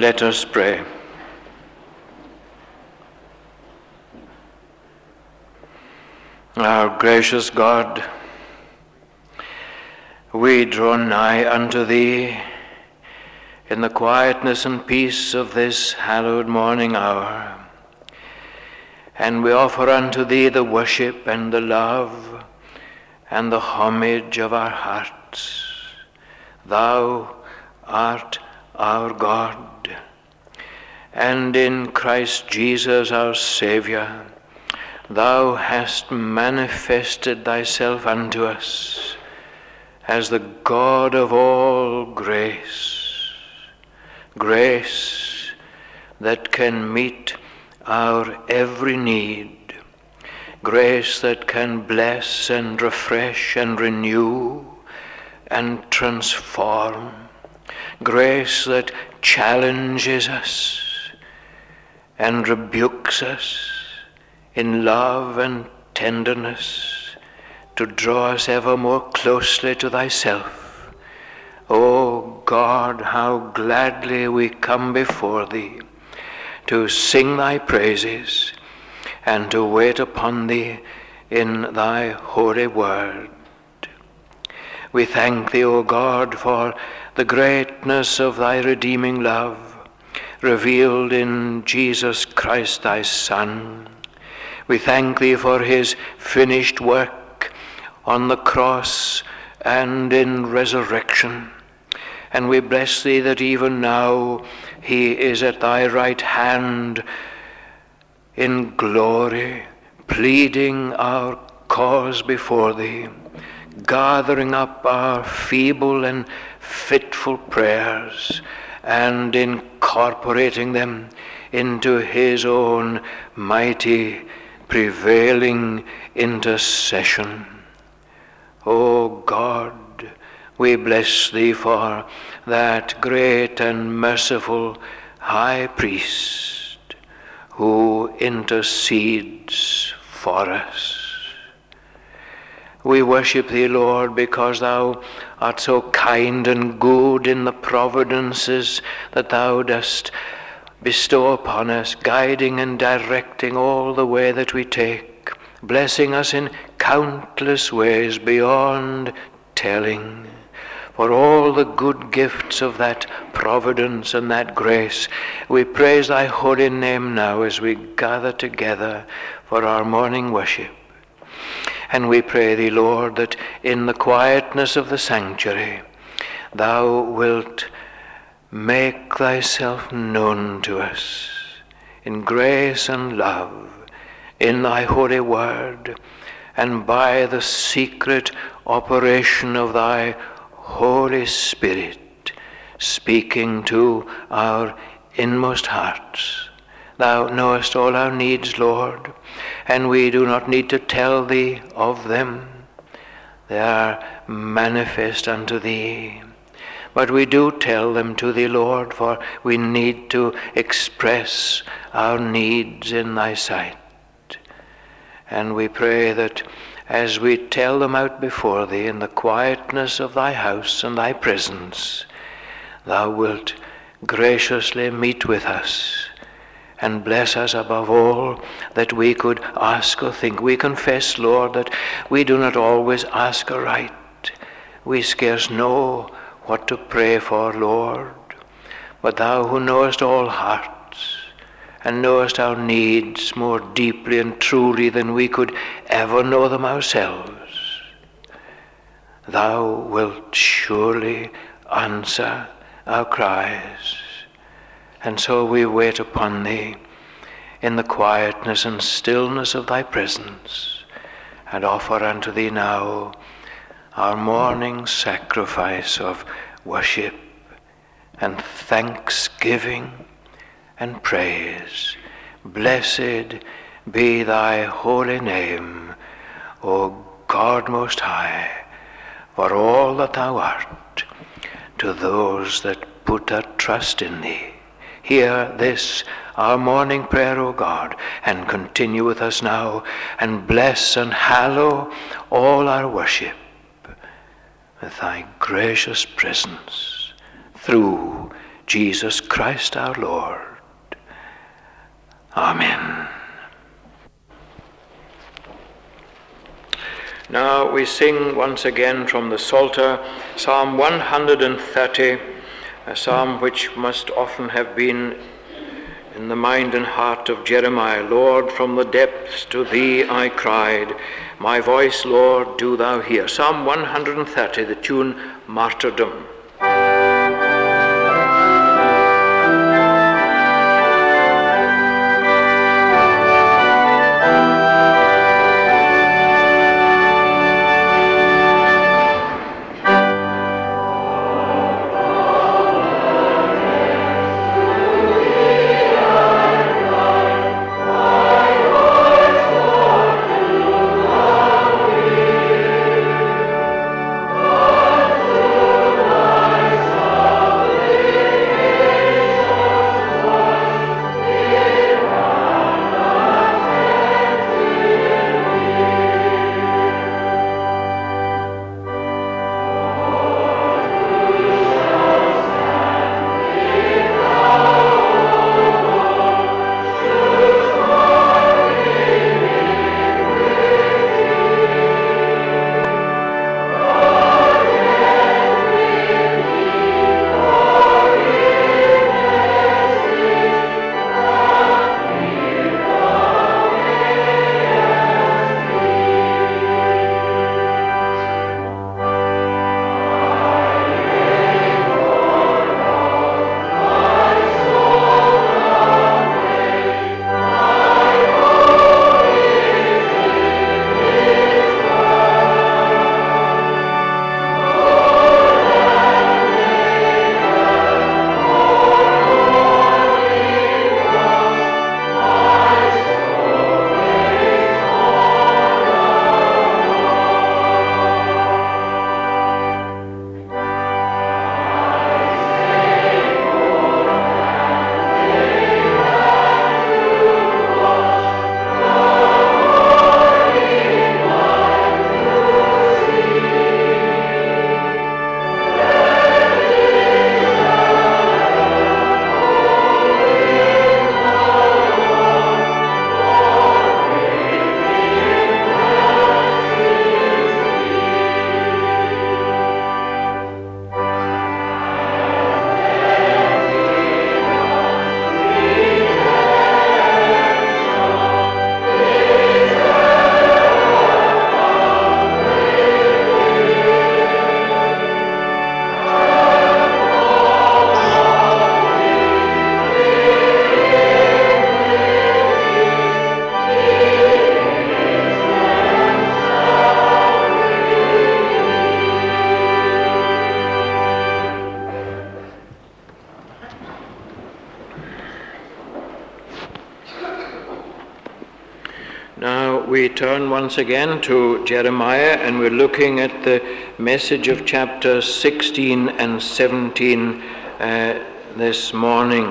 Let us pray. Our gracious God, we draw nigh unto Thee in the quietness and peace of this hallowed morning hour, and we offer unto Thee the worship and the love and the homage of our hearts. Thou art our God, and in Christ Jesus our Saviour, Thou hast manifested Thyself unto us as the God of all grace, grace that can meet our every need, grace that can bless and refresh and renew and transform, grace that challenges us and rebukes us in love and tenderness to draw us ever more closely to Thyself. O God, how gladly we come before Thee to sing Thy praises and to wait upon Thee in Thy holy word. We thank Thee, O God, for the greatness of Thy redeeming love revealed in Jesus Christ, Thy Son. We thank Thee for His finished work on the cross and in resurrection. And we bless Thee that even now He is at Thy right hand in glory, pleading our cause before Thee, gathering up our feeble and fitful prayers and incorporating them into His own mighty prevailing intercession. O God, we bless Thee for that great and merciful High Priest who intercedes for us. We worship Thee, Lord, because Thou art so kind and good in the providences that Thou dost bestow upon us, guiding and directing all the way that we take, blessing us in countless ways beyond telling. For all the good gifts of that providence and that grace, we praise Thy holy name now as we gather together for our morning worship. And we pray Thee, Lord, that in the quietness of the sanctuary, Thou wilt make Thyself known to us in grace and love, in Thy holy word, and by the secret operation of Thy Holy Spirit, speaking to our inmost hearts. Thou knowest all our needs, Lord, and we do not need to tell Thee of them. They are manifest unto Thee. But we do tell them to Thee, Lord, for we need to express our needs in Thy sight. And we pray that as we tell them out before Thee in the quietness of Thy house and Thy presence, Thou wilt graciously meet with us and bless us above all that we could ask or think. We confess, Lord, that we do not always ask aright. We scarce know what to pray for, Lord. But Thou who knowest all hearts and knowest our needs more deeply and truly than we could ever know them ourselves, Thou wilt surely answer our cries. And so we wait upon Thee in the quietness and stillness of Thy presence, and offer unto Thee now our morning sacrifice of worship and thanksgiving and praise. Blessed be Thy holy name, O God most high, for all that Thou art to those that put their trust in Thee. Hear this, our morning prayer, O God, and continue with us now, and bless and hallow all our worship with Thy gracious presence, through Jesus Christ our Lord. Amen. Now we sing once again from the Psalter, Psalm 130, a psalm which must often have been in the mind and heart of Jeremiah. Lord, from the depths to thee I cried, my voice, Lord, do thou hear. Psalm 130, the tune Martyrdom. Now we turn once again to Jeremiah, and we're looking at the message of chapters 16 and 17 this morning.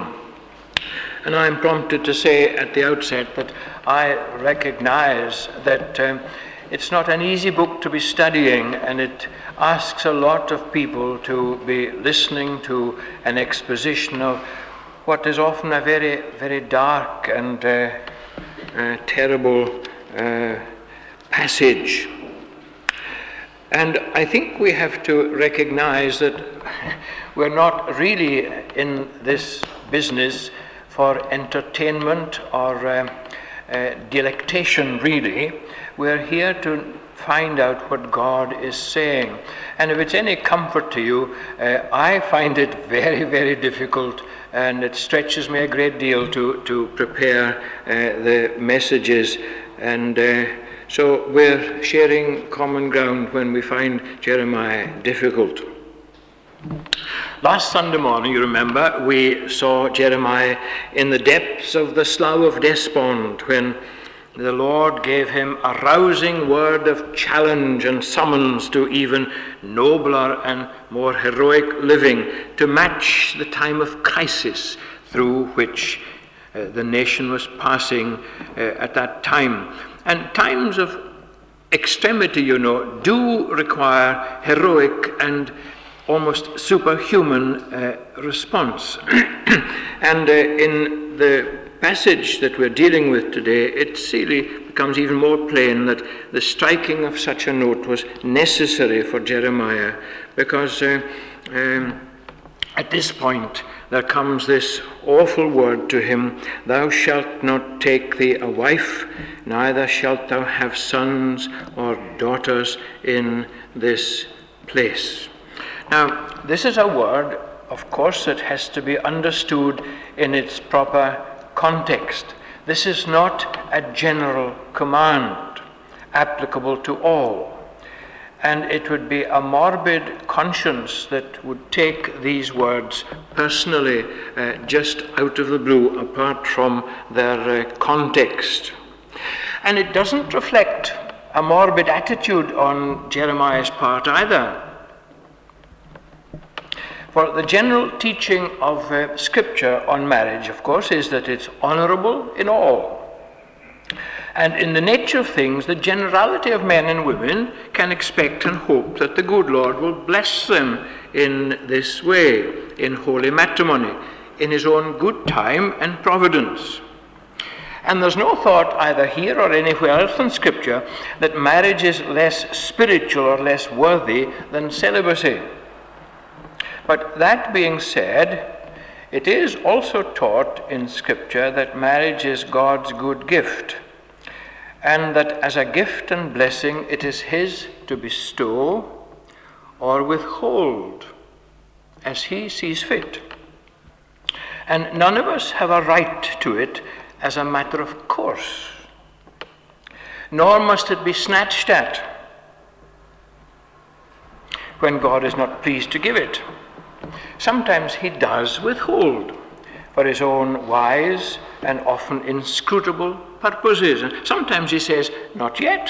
And I'm prompted to say at the outset that I recognize that it's not an easy book to be studying, and it asks a lot of people to be listening to an exposition of what is often a very, very dark and terrible passage. And I think we have to recognize that we're not really in this business for entertainment or delectation, really. We're here to find out what God is saying. And if it's any comfort to you, I find it very, very difficult, and it stretches me a great deal to prepare the messages. And so we're sharing common ground when we find Jeremiah difficult. Last Sunday morning, you remember, we saw Jeremiah in the depths of the Slough of Despond when the Lord gave him a rousing word of challenge and summons to even nobler and more heroic living to match the time of crisis through which the nation was passing at that time. And times of extremity, do require heroic and almost superhuman response. And in the passage that we're dealing with today, it really becomes even more plain that the striking of such a note was necessary for Jeremiah, because at this point there comes this awful word to him: "Thou shalt not take thee a wife, neither shalt thou have sons or daughters in this place." Now, this is a word, of course, that has to be understood in its proper context. This is not a general command applicable to all. And it would be a morbid conscience that would take these words personally just out of the blue, apart from their context. And it doesn't reflect a morbid attitude on Jeremiah's part either. For the general teaching of Scripture on marriage, of course, is that it's honorable in all. And in the nature of things, the generality of men and women can expect and hope that the good Lord will bless them in this way, in holy matrimony, in his own good time and providence. And there's no thought either here or anywhere else in Scripture that marriage is less spiritual or less worthy than celibacy. But that being said, it is also taught in Scripture that marriage is God's good gift, and that as a gift and blessing it is his to bestow or withhold as he sees fit. And none of us have a right to it as a matter of course, nor must it be snatched at when God is not pleased to give it. Sometimes he does withhold for his own wise and often inscrutable purposes. And sometimes he says, not yet.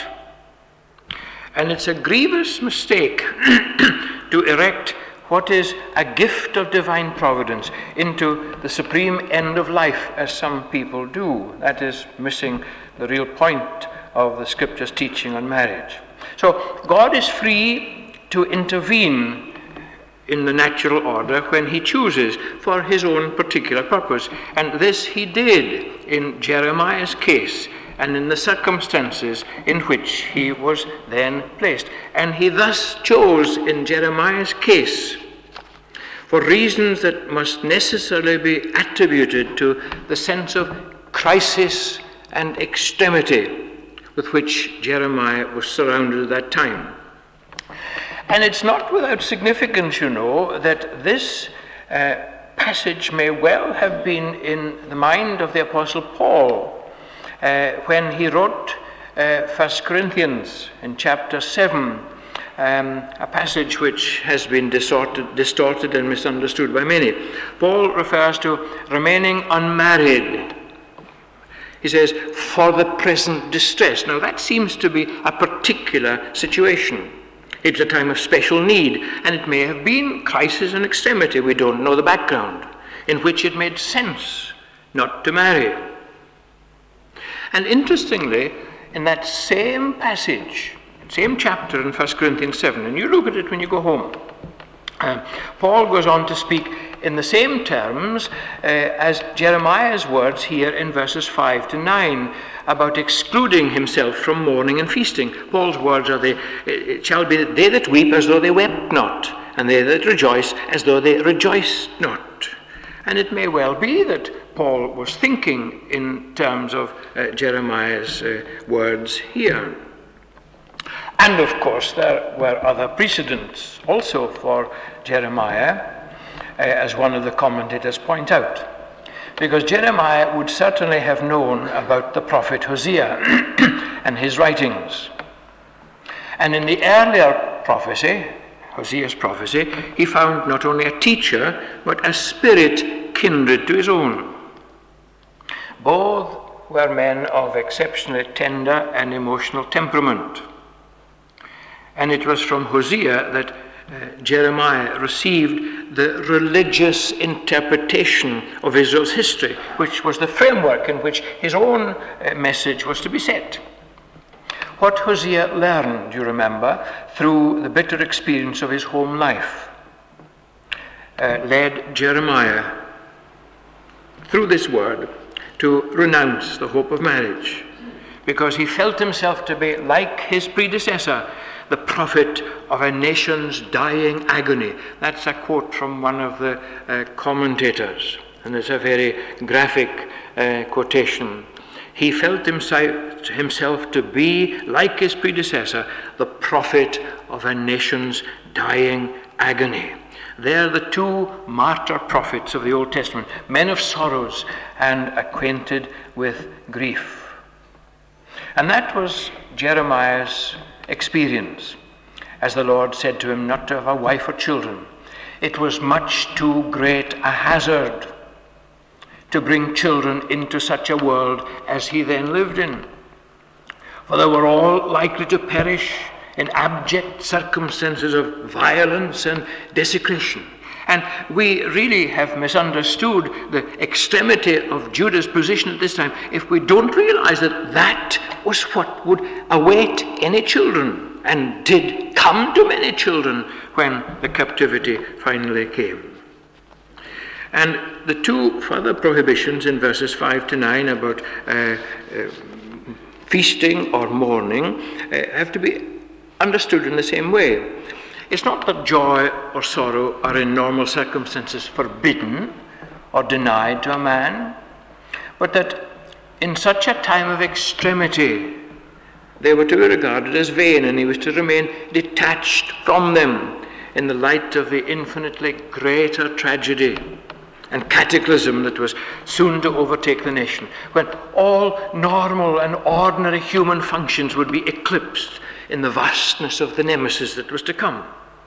And it's a grievous mistake to erect what is a gift of divine providence into the supreme end of life, as some people do. That is missing the real point of the Scripture's teaching on marriage. So God is free to intervene in the natural order when he chooses for his own particular purpose. And this he did in Jeremiah's case and in the circumstances in which he was then placed. And he thus chose in Jeremiah's case, for reasons that must necessarily be attributed to the sense of crisis and extremity with which Jeremiah was surrounded at that time. And it's not without significance, you know, that this passage may well have been in the mind of the Apostle Paul when he wrote 1 Corinthians in chapter 7, a passage which has been distorted and misunderstood by many. Paul refers to remaining unmarried. He says, for the present distress. Now that seems to be a particular situation. It's a time of special need, and it may have been crisis and extremity, we don't know the background, in which it made sense not to marry. And interestingly, in that same passage, same chapter in 1 Corinthians 7, and you look at it when you go home, Paul goes on to speak in the same terms as Jeremiah's words here in verses 5 to 9 about excluding himself from mourning and feasting. Paul's words are, it shall be they that weep as though they wept not, and they that rejoice as though they rejoiced not. And it may well be that Paul was thinking in terms of Jeremiah's words here. And of course there were other precedents also for Jeremiah, as one of the commentators point out. Because Jeremiah would certainly have known about the prophet Hosea and his writings. And in the earlier prophecy, Hosea's prophecy, he found not only a teacher, but a spirit kindred to his own. Both were men of exceptionally tender and emotional temperament. And it was from Hosea that Jeremiah received the religious interpretation of Israel's history, which was the framework in which his own message was to be set. What Hosea learned, you remember, through the bitter experience of his home life. led Jeremiah through this word to renounce the hope of marriage, because he felt himself to be, like his predecessor, the prophet of a nation's dying agony. That's a quote from one of the commentators, and it's a very graphic quotation. He felt himself to be, like his predecessor, the prophet of a nation's dying agony. They're the two martyr prophets of the Old Testament, men of sorrows and acquainted with grief. And that was Jeremiah's experience, as the Lord said to him not to have a wife or children. It was much too great a hazard to bring children into such a world as he then lived in, for they were all likely to perish in abject circumstances of violence and desecration. And we really have misunderstood the extremity of Judah's position at this time if we don't realize that that was what would await any children, and did come to many children when the captivity finally came. And the two further prohibitions in verses 5 to 9 about feasting or mourning have to be understood in the same way. It's not that joy or sorrow are in normal circumstances forbidden or denied to a man, but that in such a time of extremity they were to be regarded as vain, and he was to remain detached from them in the light of the infinitely greater tragedy and cataclysm that was soon to overtake the nation, when all normal and ordinary human functions would be eclipsed in the vastness of the nemesis that was to come.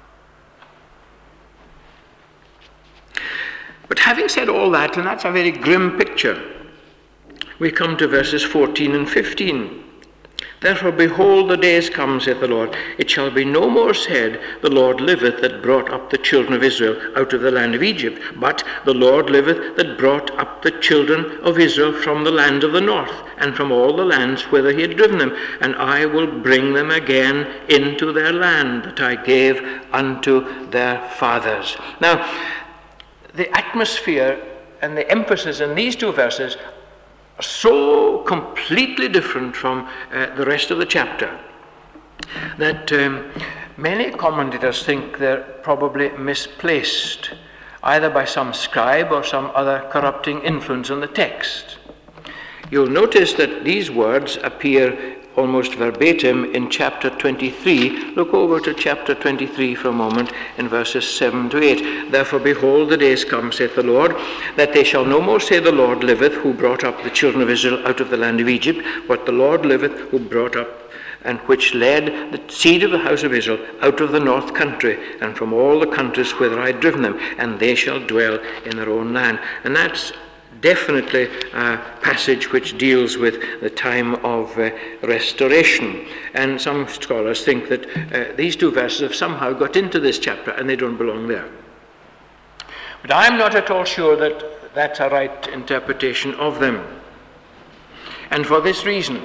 But having said all that, and that's a very grim picture, we come to verses 14 and 15. Therefore, behold, the days come, saith the Lord, it shall be no more said, the Lord liveth that brought up the children of Israel out of the land of Egypt, but the Lord liveth that brought up the children of Israel from the land of the north, and from all the lands whither he had driven them, and I will bring them again into their land that I gave unto their fathers. Now, the atmosphere and the emphasis in these two verses so completely different from the rest of the chapter that many commentators think they're probably misplaced, either by some scribe or some other corrupting influence on the text. You'll notice that these words appear almost verbatim in chapter 23. Look over to chapter 23 for a moment in verses 7 to 8. Therefore, behold, the days come, saith the Lord, that they shall no more say, the Lord liveth, who brought up the children of Israel out of the land of Egypt, but the Lord liveth, who brought up and which led the seed of the house of Israel out of the north country, and from all the countries whither I had driven them, and they shall dwell in their own land. And that's definitely a passage which deals with the time of restoration. And some scholars think that these two verses have somehow got into this chapter and they don't belong there. But I'm not at all sure that that's a right interpretation of them. And for this reason,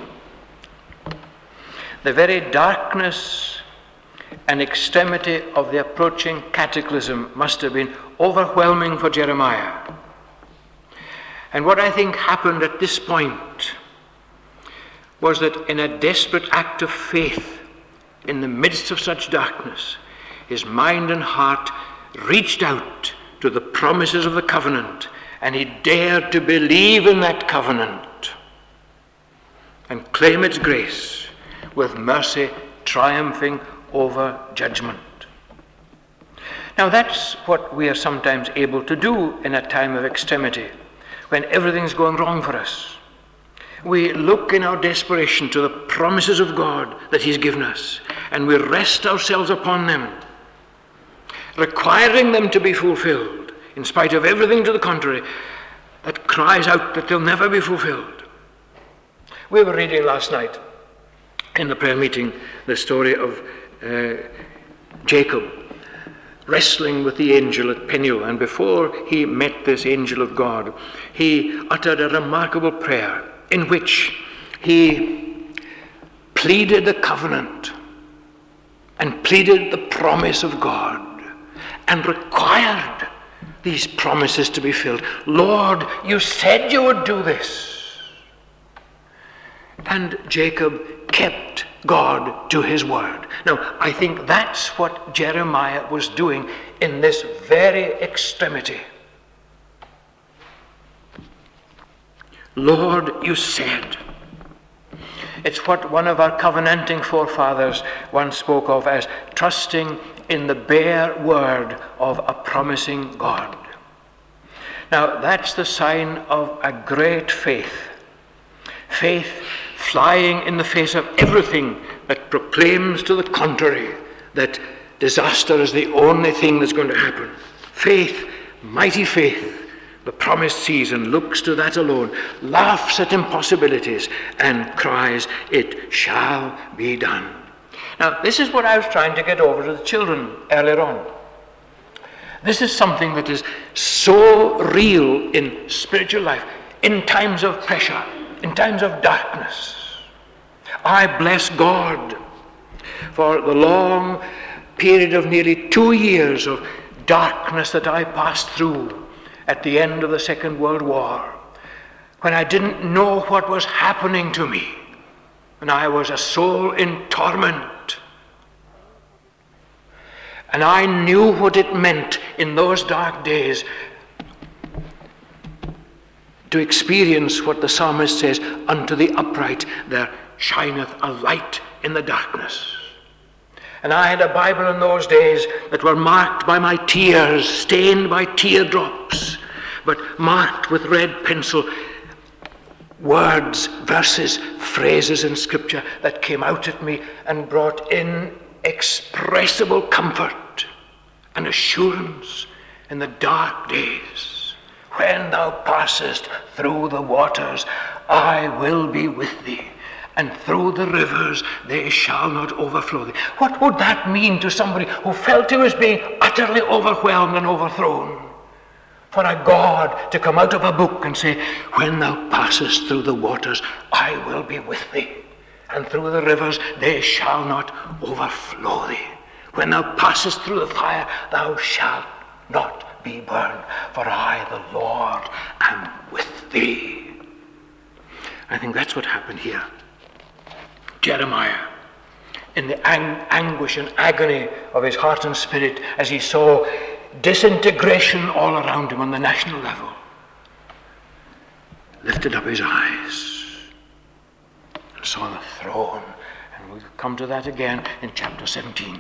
the very darkness and extremity of the approaching cataclysm must have been overwhelming for Jeremiah. And what I think happened at this point was that in a desperate act of faith, in the midst of such darkness, his mind and heart reached out to the promises of the covenant, and he dared to believe in that covenant and claim its grace, with mercy triumphing over judgment. Now that's what we are sometimes able to do in a time of extremity, when everything's going wrong for us. We look in our desperation to the promises of God that he's given us, and we rest ourselves upon them, requiring them to be fulfilled, in spite of everything to the contrary that cries out that they'll never be fulfilled. We were reading last night in the prayer meeting the story of Jacob wrestling with the angel at Peniel, and before he met this angel of God, he uttered a remarkable prayer in which he pleaded the covenant and pleaded the promise of God and required these promises to be filled. Lord, you said you would do this. And Jacob kept God to his word. Now, I think that's what Jeremiah was doing in this very extremity. Lord, you said. It's what one of our covenanting forefathers once spoke of as trusting in the bare word of a promising God. Now, that's the sign of a great faith. Faith flying in the face of everything that proclaims to the contrary that disaster is the only thing that's going to happen. Faith, mighty faith, the promised season looks to that alone, laughs at impossibilities, and cries, "It shall be done." Now, this is what I was trying to get over to the children earlier on. This is something that is so real in spiritual life, in times of pressure, in times of darkness. I bless God for the long period of nearly 2 years of darkness that I passed through at the end of the Second World War, when I didn't know what was happening to me, and I was a soul in torment. And I knew what it meant in those dark days to experience what the psalmist says, "Unto the upright there shineth a light in the darkness." And I had a Bible in those days that were marked by my tears, stained by teardrops, but marked with red pencil words, verses, phrases in Scripture that came out at me and brought inexpressible comfort and assurance in the dark days. When thou passest through the waters, I will be with thee. And through the rivers, they shall not overflow thee. What would that mean to somebody who felt he was being utterly overwhelmed and overthrown? For a God to come out of a book and say, "When thou passest through the waters, I will be with thee. And through the rivers, they shall not overflow thee. When thou passest through the fire, thou shalt not be burned. For I, the Lord, am with thee." I think that's what happened here. Jeremiah, in the anguish and agony of his heart and spirit as he saw disintegration all around him on the national level, lifted up his eyes and saw the throne. And we'll come to that again in chapter 17.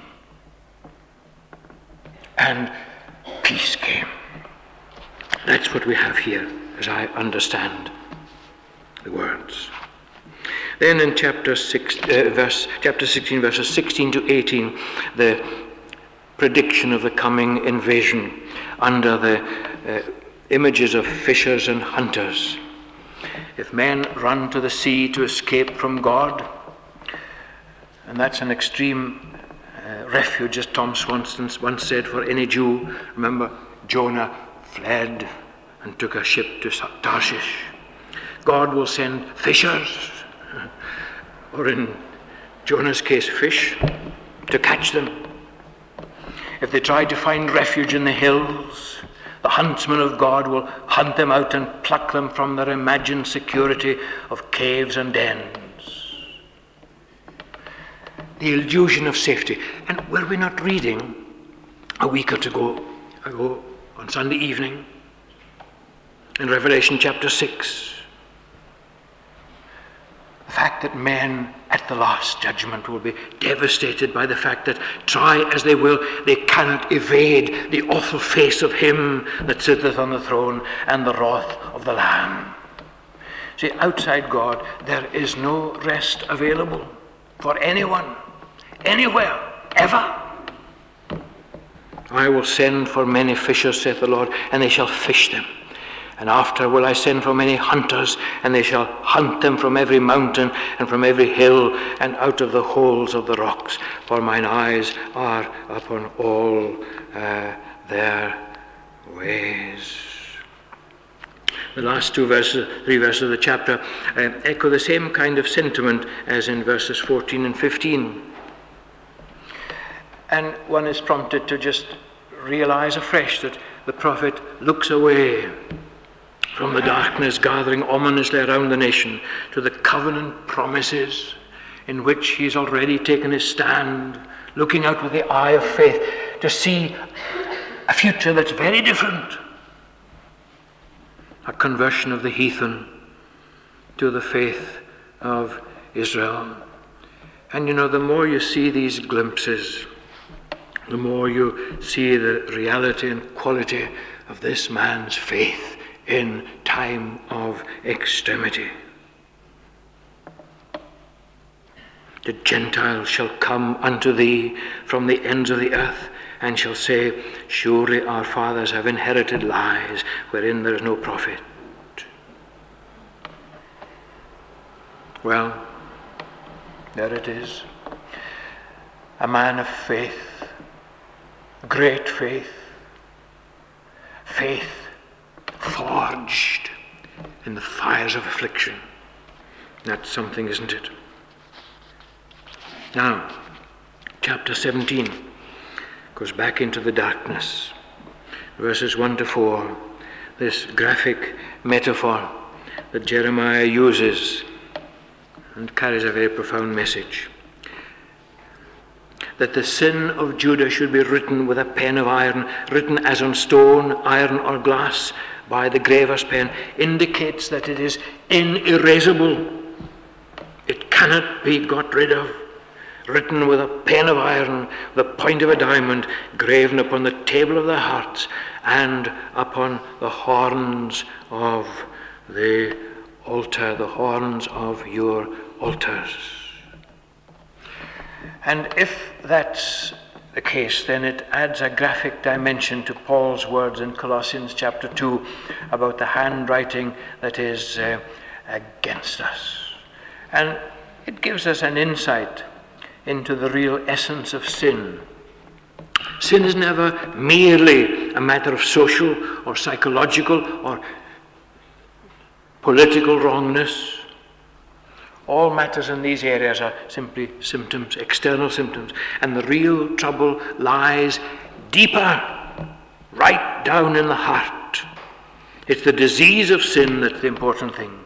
And peace came. That's what we have here, as I understand the words. Then in chapter 16, verses 16 to 18, the prediction of the coming invasion under the images of fishers and hunters. If men run to the sea to escape from God, and that's an extreme refuge, as Tom Swanson once said, for any Jew. Remember, Jonah fled and took a ship to Tarshish. God will send fishers, or in Jonah's case, fish, to catch them. If they try to find refuge in the hills, the huntsman of God will hunt them out and pluck them from their imagined security of caves and dens. The illusion of safety. And were we not reading a week or two ago on Sunday evening in Revelation chapter 6, the fact that men at the last judgment will be devastated by the fact that, try as they will, they cannot evade the awful face of him that sitteth on the throne and the wrath of the Lamb. See, outside God, there is no rest available for anyone, anywhere, ever. I will send for many fishers, saith the Lord, and they shall fish them. And after will I send for many hunters, and they shall hunt them from every mountain and from every hill and out of the holes of the rocks. For mine eyes are upon all their ways. The last three verses of the chapter echo the same kind of sentiment as in verses 14 and 15. And one is prompted to just realize afresh that the prophet looks away from the darkness gathering ominously around the nation to the covenant promises in which he's already taken his stand, looking out with the eye of faith to see a future that's very different. A conversion of the heathen to the faith of Israel. And the more you see these glimpses, the more you see the reality and quality of this man's faith in time of extremity. The Gentiles shall come unto thee from the ends of the earth, and shall say, surely our fathers have inherited lies wherein there is no profit. Well, there it is. A man of faith, great faith, faith forged in the fires of affliction. That's something, isn't it? Now, chapter 17 goes back into the darkness. Verses 1 to 4, this graphic metaphor that Jeremiah uses and carries a very profound message. That the sin of Judah should be written with a pen of iron, written as on stone, iron, or glass by the graver's pen, indicates that it is inerasable. It cannot be got rid of. Written with a pen of iron, the point of a diamond, graven upon the table of their hearts and upon the horns of the altar, the horns of your altars. And if that's the case, then it adds a graphic dimension to Paul's words in Colossians chapter 2 about the handwriting that is against us. And it gives us an insight into the real essence of sin. Sin is never merely a matter of social or psychological or political wrongness. All matters in these areas are simply symptoms, external symptoms, and the real trouble lies deeper, right down in the heart. It's the disease of sin that's the important thing.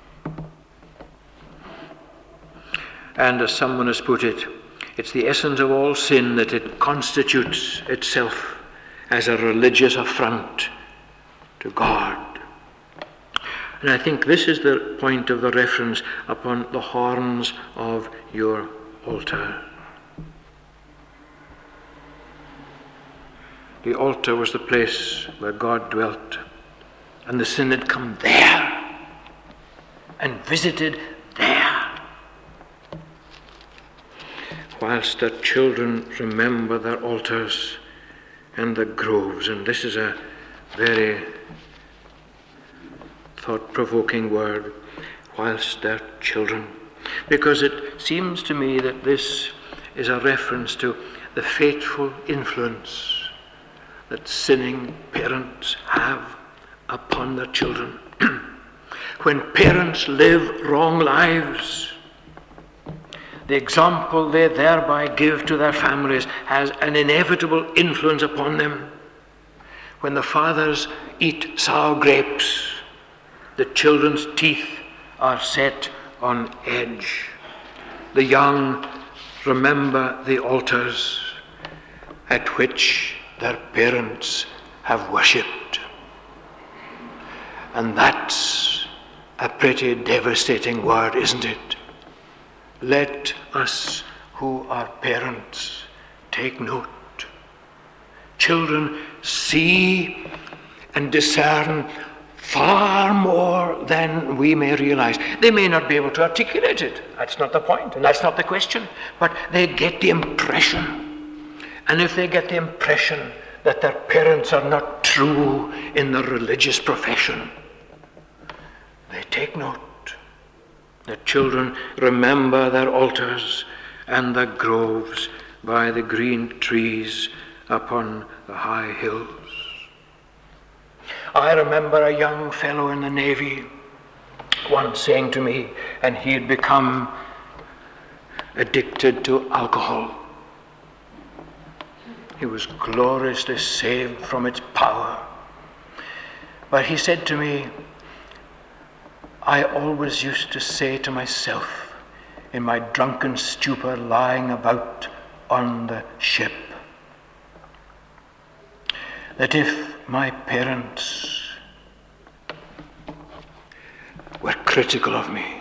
And as someone has put it, it's the essence of all sin that it constitutes itself as a religious affront to God. And I think this is the point of the reference upon the horns of your altar. The altar was the place where God dwelt, and the sin had come there and visited there. Whilst their children remember their altars and the groves, and this is a very thought-provoking word, whilst their children, because it seems to me that this is a reference to the fateful influence that sinning parents have upon their children. When parents live wrong lives, the example they thereby give to their families has an inevitable influence upon them. When the fathers eat sour grapes, the children's teeth are set on edge. The young remember the altars at which their parents have worshipped. And that's a pretty devastating word, isn't it? Let us who are parents take note. Children see and discern far more than we may realize. They may not be able to articulate it. That's not the point, and that's not the question. But they get the impression. And if they get the impression that their parents are not true in their religious profession, they take note. The children remember their altars and the groves by the green trees upon the high hills. I remember a young fellow in the Navy once saying to me, and he had become addicted to alcohol. He was gloriously saved from its power. Well, he said to me, I always used to say to myself in my drunken stupor lying about on the ship, that if my parents were critical of me,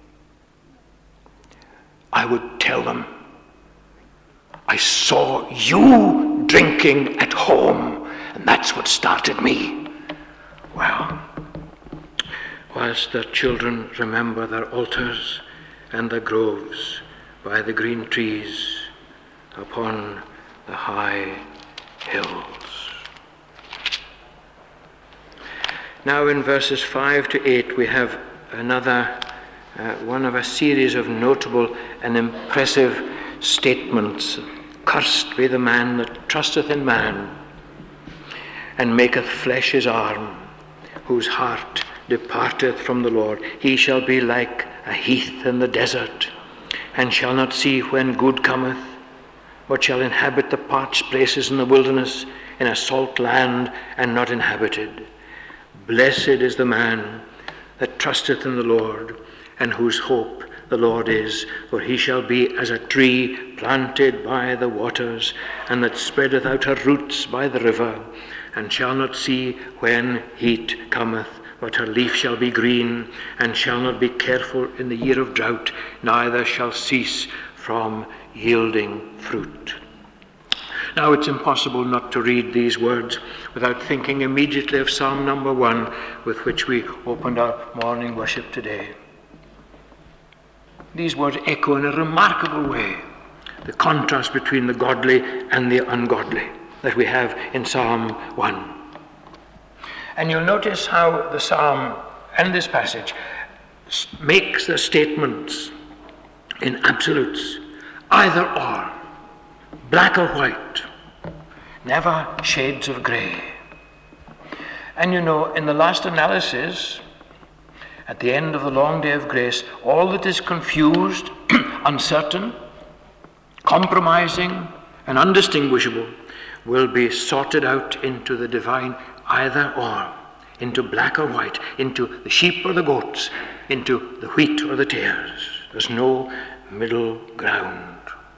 I would tell them, I saw you drinking at home, and that's what started me. Well, whilst the children remember their altars and their groves by the green trees upon the high hills. Now in verses 5 to 8 we have another one of a series of notable and impressive statements. Cursed be the man that trusteth in man, and maketh flesh his arm, whose heart departeth from the Lord. He shall be like a heath in the desert, and shall not see when good cometh, but shall inhabit the parched places in the wilderness, in a salt land and not inhabited. Blessed is the man that trusteth in the Lord, and whose hope the Lord is, for he shall be as a tree planted by the waters, and that spreadeth out her roots by the river, and shall not see when heat cometh, but her leaf shall be green, and shall not be careful in the year of drought, neither shall cease from yielding fruit. Now it's impossible not to read these words without thinking immediately of Psalm number 1, with which we opened our morning worship today. These words echo in a remarkable way the contrast between the godly and the ungodly that we have in Psalm 1. And you'll notice how the psalm and this passage makes the statements in absolutes, either or, black or white, never shades of grey. And you know, in the last analysis, at the end of the long day of grace, all that is confused, uncertain, compromising, and undistinguishable will be sorted out into the divine either or, into black or white, into the sheep or the goats, into the wheat or the tares. There's no middle ground.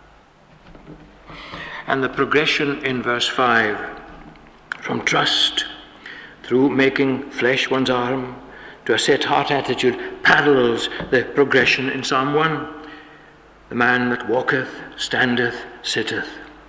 And the progression in verse 5, from trust through making flesh one's arm to a set heart attitude, parallels the progression in Psalm 1. The man that walketh, standeth, sitteth.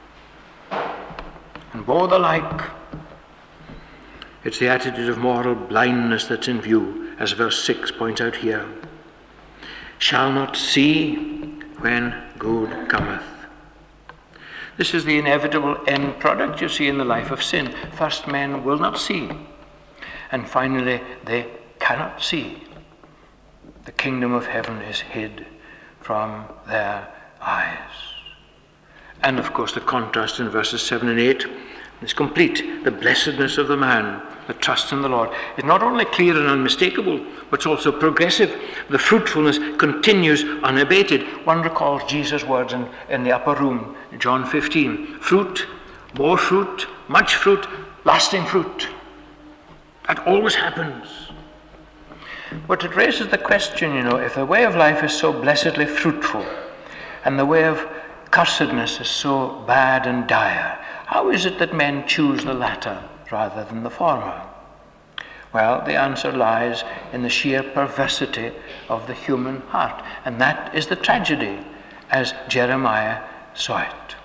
And both alike, it's the attitude of moral blindness that's in view, as verse 6 points out here. Shall not see when good cometh. This is the inevitable end product you see in the life of sin. First, men will not see, and finally they cannot see. The kingdom of heaven is hid from their eyes. And of course the contrast in verses 7 and 8 is complete. The blessedness of the man that trusts in the Lord is not only clear and unmistakable, but it's also progressive. The fruitfulness continues unabated. One recalls Jesus' words in the upper room, John 15. Fruit, more fruit, much fruit, lasting fruit. That always happens. But it raises the question, if the way of life is so blessedly fruitful, and the way of cursedness is so bad and dire, how is it that men choose the latter rather than the former? Well, the answer lies in the sheer perversity of the human heart, and that is the tragedy, as Jeremiah saw it.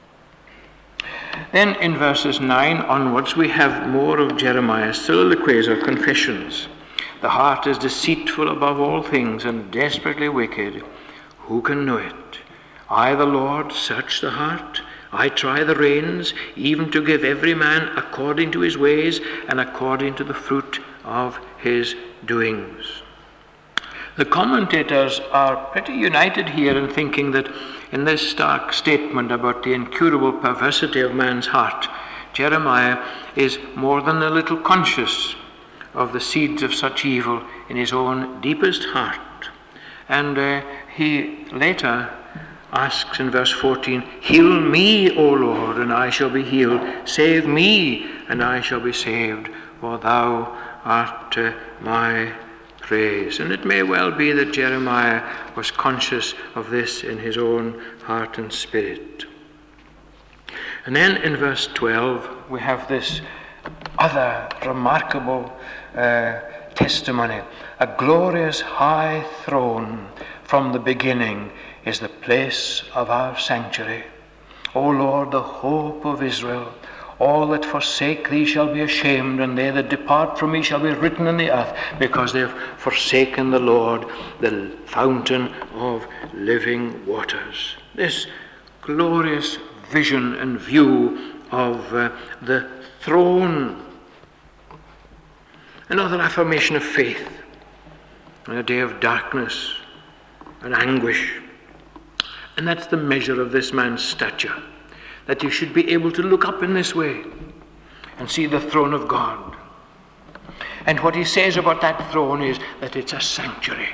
Then in verses 9 onwards we have more of Jeremiah's soliloquies or confessions. The heart is deceitful above all things and desperately wicked. Who can know it? I, the Lord, search the heart. I try the reins, even to give every man according to his ways and according to the fruit of his doings. The commentators are pretty united here in thinking that in this stark statement about the incurable perversity of man's heart, Jeremiah is more than a little conscious of the seeds of such evil in his own deepest heart. And he later asks in verse 14, Heal me, O Lord, and I shall be healed. Save me, and I shall be saved, for thou art my praise. And it may well be that Jeremiah was conscious of this in his own heart and spirit. And then in verse 12 we have this other remarkable testimony. A glorious high throne from the beginning is the place of our sanctuary. O Lord, the hope of Israel, all that forsake thee shall be ashamed, and they that depart from me shall be written in the earth, because they have forsaken the Lord, the fountain of living waters. This glorious vision and view of the throne. Another affirmation of faith in a day of darkness and anguish. And that's the measure of this man's stature, that you should be able to look up in this way and see the throne of God. And what he says about that throne is that it's a sanctuary.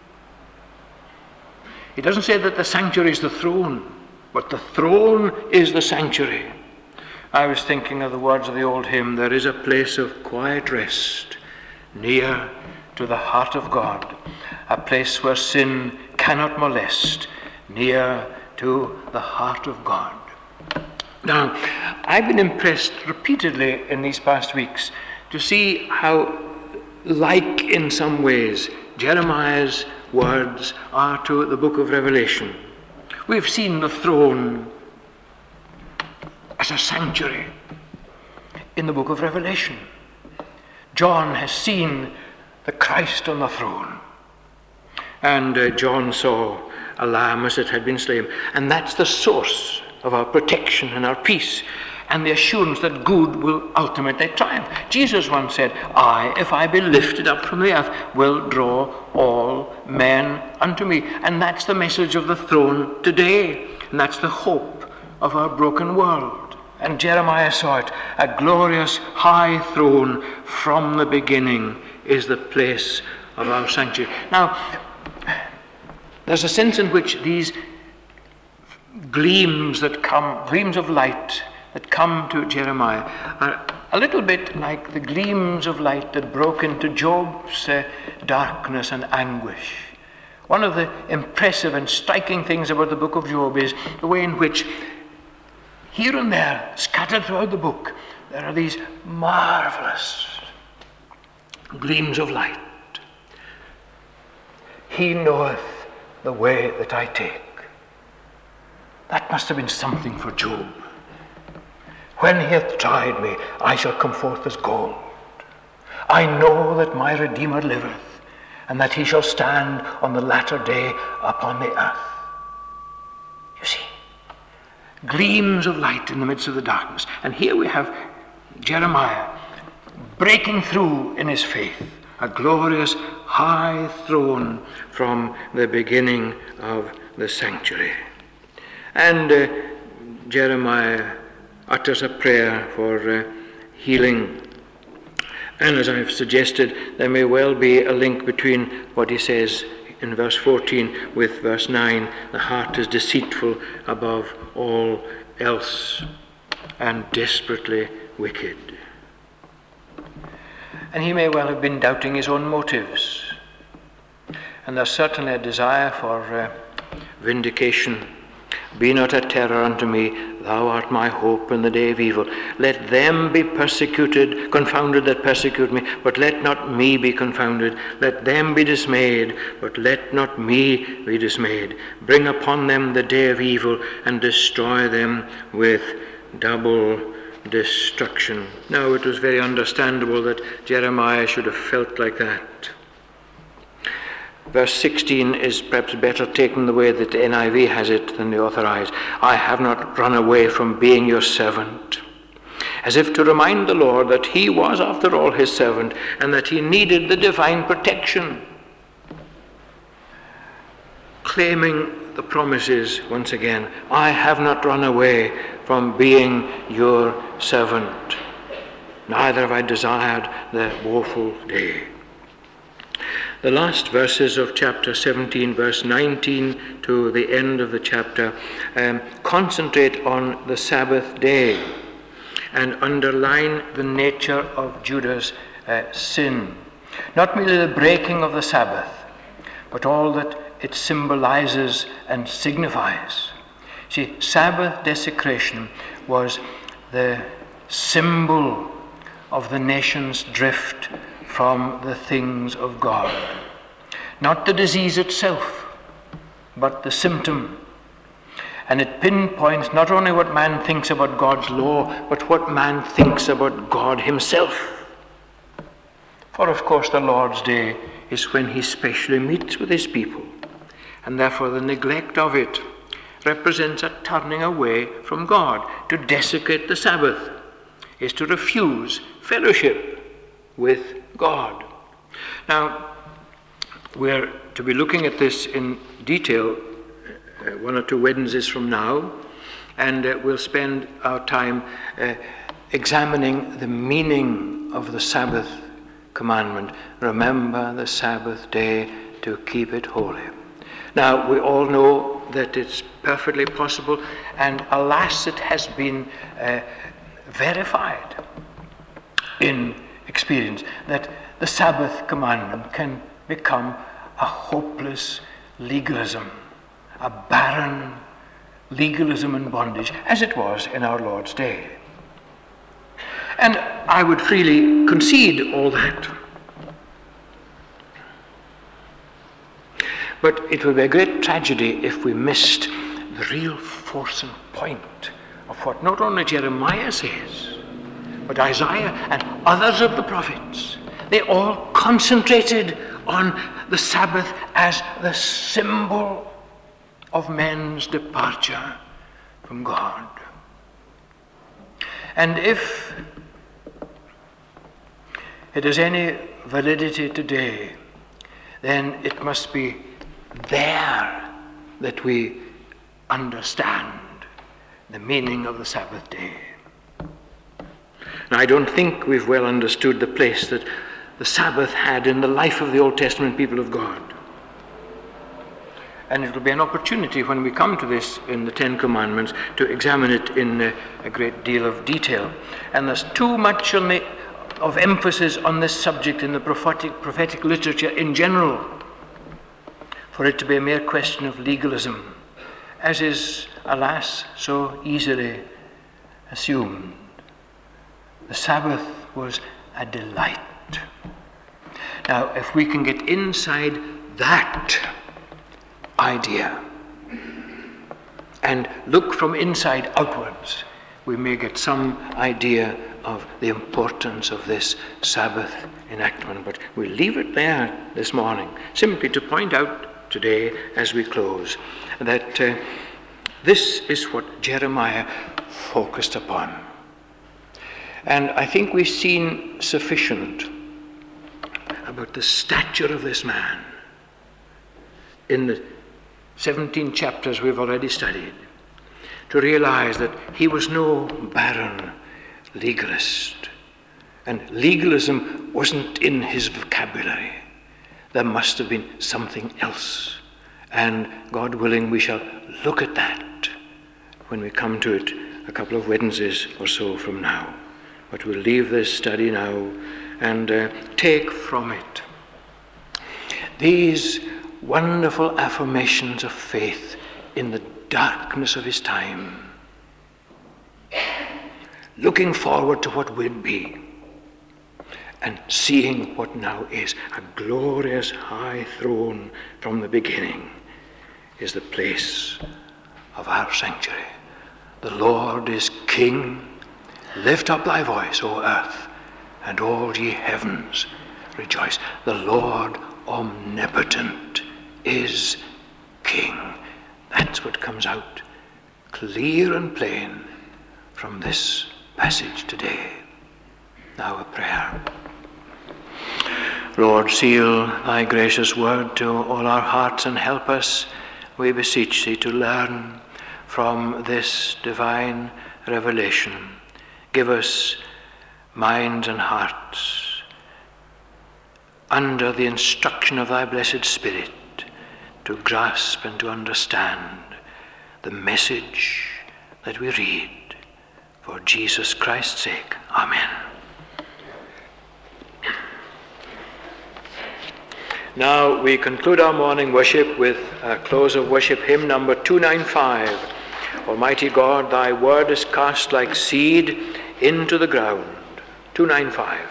He doesn't say that the sanctuary is the throne, but the throne is the sanctuary. I was thinking of the words of the old hymn, there is a place of quiet rest near to the heart of God, a place where sin cannot molest, near to the heart of God. Now, I've been impressed repeatedly in these past weeks to see how like in some ways Jeremiah's words are to the book of Revelation. We've seen the throne as a sanctuary in the book of Revelation. John has seen the Christ on the throne. And John saw a lamb as it had been slain. And that's the source of our protection and our peace and the assurance that good will ultimately triumph. Jesus once said, I, if I be lifted up from the earth, will draw all men unto me. And that's the message of the throne today. And that's the hope of our broken world. And Jeremiah saw it. A glorious high throne from the beginning is the place of our sanctuary. Now, there's a sense in which these gleams of light that come to Jeremiah are a little bit like the gleams of light that broke into Job's darkness and anguish. One of the impressive and striking things about the book of Job is the way in which here and there, scattered throughout the book, there are these marvelous gleams of light. He knoweth the way that I take. That must have been something for Job. When he hath tried me, I shall come forth as gold. I know that my Redeemer liveth, and that he shall stand on the latter day upon the earth. You see, gleams of light in the midst of the darkness. And here we have Jeremiah breaking through in his faith, a glorious high throne from the beginning of the sanctuary. And Jeremiah utters a prayer for healing. And as I've suggested, there may well be a link between what he says in verse 14 with verse 9. The heart is deceitful above all else and desperately wicked. And he may well have been doubting his own motives. And there's certainly a desire for vindication. Be not a terror unto me, thou art my hope in the day of evil. Let them be persecuted, confounded that persecute me, but let not me be confounded. Let them be dismayed, but let not me be dismayed. Bring upon them the day of evil, and destroy them with double destruction. Now, it was very understandable that Jeremiah should have felt like that. Verse 16 is perhaps better taken the way that the NIV has it than the Authorized. I have not run away from being your servant. As if to remind the Lord that he was, after all, his servant, and that he needed the divine protection. Claiming the promises once again. I have not run away from being your servant. Neither have I desired the woeful day. The last verses of chapter 17, verse 19 to the end of the chapter, concentrate on the Sabbath day and underline the nature of Judah's sin. Not merely the breaking of the Sabbath, but all that it symbolizes and signifies. See, Sabbath desecration was the symbol of the nation's drift from the things of God. Not the disease itself, but the symptom. And it pinpoints not only what man thinks about God's law, but what man thinks about God himself. For of course the Lord's Day is when he specially meets with his people, and therefore the neglect of it represents a turning away from God. To desecrate the Sabbath is to refuse fellowship with God. Now, we're to be looking at this in detail one or two Wednesdays from now, and we'll spend our time examining the meaning of the Sabbath commandment. Remember the Sabbath day to keep it holy. Now, we all know that it's perfectly possible, and alas, it has been verified in experience, that the Sabbath commandment can become a hopeless legalism, a barren legalism and bondage, as it was in our Lord's day. And I would freely concede all that. But it would be a great tragedy if we missed the real force and point of what not only Jeremiah says, but Isaiah and others of the prophets. They all concentrated on the Sabbath as the symbol of men's departure from God. And if it has any validity today, then it must be there that we understand the meaning of the Sabbath day. Now, I don't think we've well understood the place that the Sabbath had in the life of the Old Testament people of God. And it will be an opportunity when we come to this in the Ten Commandments to examine it in a great deal of detail. And there's too much of emphasis on this subject in the prophetic literature in general for it to be a mere question of legalism, as is, alas, so easily assumed. The Sabbath was a delight. Now, if we can get inside that idea and look from inside outwards, we may get some idea of the importance of this Sabbath enactment. But we'll leave it there this morning, simply to point out today as we close that this is what Jeremiah focused upon. And I think we've seen sufficient about the stature of this man in the 17 chapters we've already studied to realize that he was no barren legalist. And legalism wasn't in his vocabulary. There must have been something else. And God willing, we shall look at that when we come to it a couple of Wednesdays or so from now. But we'll leave this study now and take from it these wonderful affirmations of faith in the darkness of his time, looking forward to what will be, and seeing what now is a glorious high throne from the beginning is the place of our sanctuary. The Lord is King. Lift up thy voice, O earth, and all ye heavens rejoice. The Lord omnipotent is King. That's what comes out clear and plain from this passage today. Now a prayer. Lord, seal thy gracious word to all our hearts and help us, we beseech thee, to learn from this divine revelation. Give us minds and hearts under the instruction of thy blessed Spirit to grasp and to understand the message that we read. For Jesus Christ's sake. Amen. Now we conclude our morning worship with a close of worship hymn number 295. Almighty God, thy word is cast like seed into the ground. 295.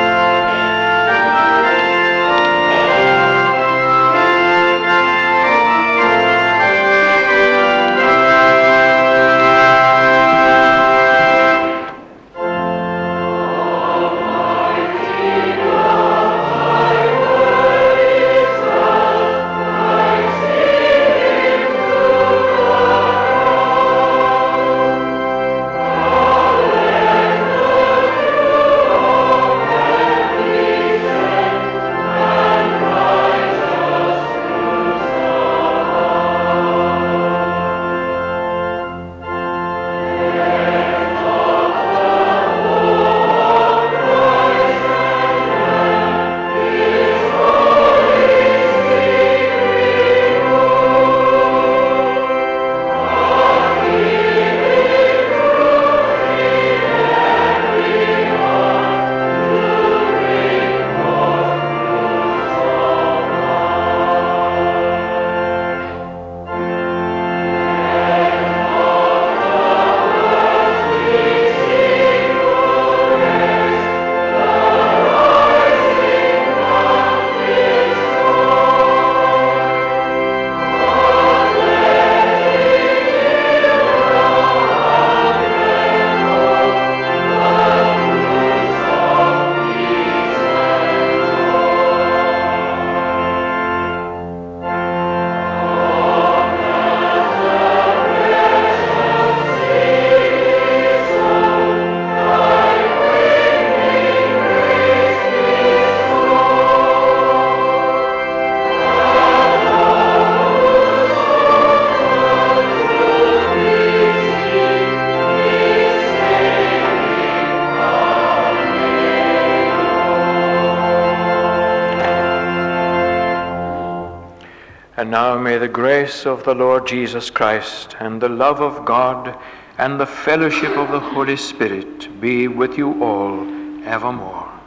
And now may the grace of the Lord Jesus Christ and the love of God and the fellowship of the Holy Spirit be with you all evermore.